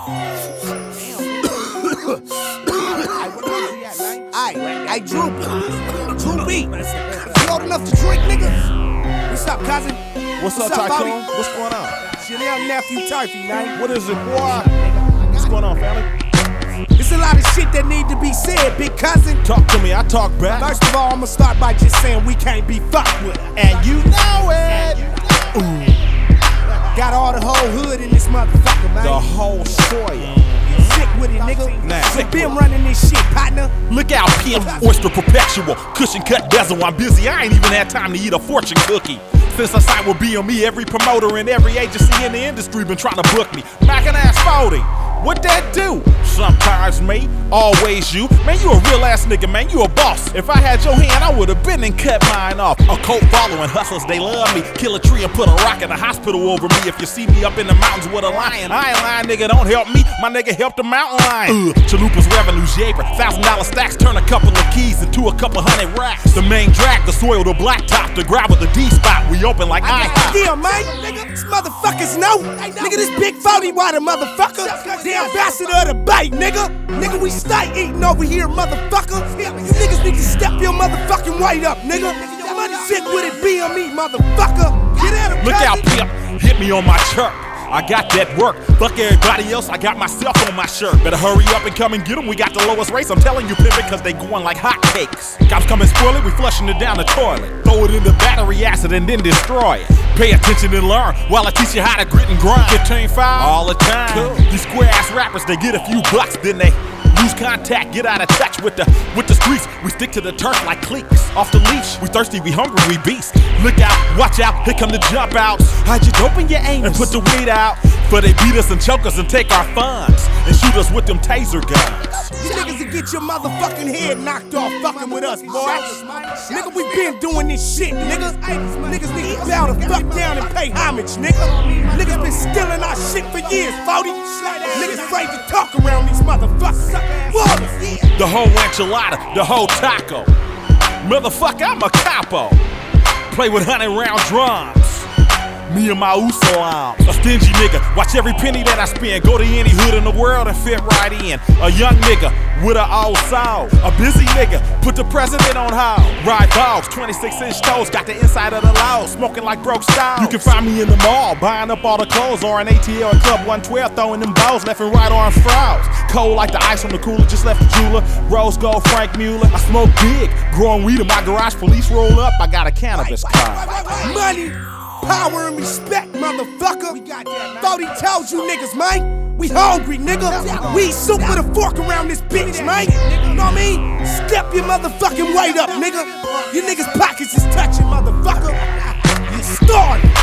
Hey, Droopy. You old enough to drink, nigga? What's up, cousin? What's up, Tycoon? What's going on? It's your little nephew, Turfy, man. What is it, boy? What's going on, family? It's a lot of shit that need to be said, big cousin. Talk to me, I talk back. First of all, I'ma start by just saying we can't be fucked with. And you know it. Got all the whole hood in this motherfucker, man. The whole soil. Sick with it, nigga. Nah, We been running this shit, partner. Look out, pimp, oyster perpetual, cushion cut bezel. I'm busy, I ain't even had time to eat a fortune cookie. Since I signed with BME, every promoter and every agency in the industry been trying to book me. Mac and ass 40, what that do? Sometimes me, always you. Man, you a real ass nigga, man, you a boss. If I had your hand, I would've been and cut mine off. A cult following hustlers, they love me. Kill a tree and put a rock in the hospital over me. If you see me up in the mountains with a lion, I ain't lying, nigga, don't help me. My nigga help the mountain lion. Chalupa's revenue shaper. $1,000 stacks turn a couple of keys into a couple hundred racks. The main drag, the soil, the blacktop, the gravel, the D-spot. We open like IHOP. Yeah, man. Nigga, these motherfuckers know. Nigga, this big 40 water motherfucker. The ambassador of the bite, nigga. Nigga, we stay eating over here, motherfucker. You niggas need to step your motherfucking weight up, nigga. Money sick with it, BME, motherfucker. Get at him, Look out, pimp, hit me on my chirp. I got that work. Fuck everybody else, I got myself on my shirt. Better hurry up and come and get them. We got the lowest rates, I'm telling you, pimpin', cause they going like hotcakes. Cops come and spoil it, we flushing it down the toilet. Throw it in the battery acid and then destroy it. Pay attention and learn while I teach you how to grit and grind. 15-5 all the time. Cool. These square ass rappers, they get a few bucks, then they lose contact, get out of touch with the streets. We stick to the turf like cliques. Off the leash, we thirsty, we hungry, we beast. Look out, watch out, here come the jump outs. Hide your dope in your anus and put the weed out. For they beat us and choke us and take our funds and shoot us with them taser guns. You niggas will get your motherfucking head knocked off fucking with us, boys. Nigga, we been doing this shit, nigga. Niggas need to bow the fuck down and pay homage, nigga. Niggas been stealing our shit for years, 40. Niggas afraid to talk around these motherfuckers. What? The whole enchilada, the whole taco. Motherfucker, I'm a capo. Play with 100-round drums. Me and my Uso arms. A stingy nigga, watch every penny that I spend. Go to any hood in the world and fit right in. A young nigga with an old soul. A busy nigga, put the president on hold. Ride dogs, 26-inch toes, got the inside of the low. Smoking like broke style. You can find me in the mall, buying up all the clothes. Or an ATL at Club 112, throwing them balls left and right on frauds. Cold like the ice on the cooler, just left the jeweler. Rose gold Frank Mueller. I smoke big, growing weed in my garage. Police roll up, I got a cannabis card. Money, power, and respect, motherfucker. 40 told you niggas, man. We hungry, nigga. We eat soup with a fork around this bitch, man. You know what I mean? Step your motherfucking weight up, nigga. Your niggas' pockets is touching, motherfucker. You started.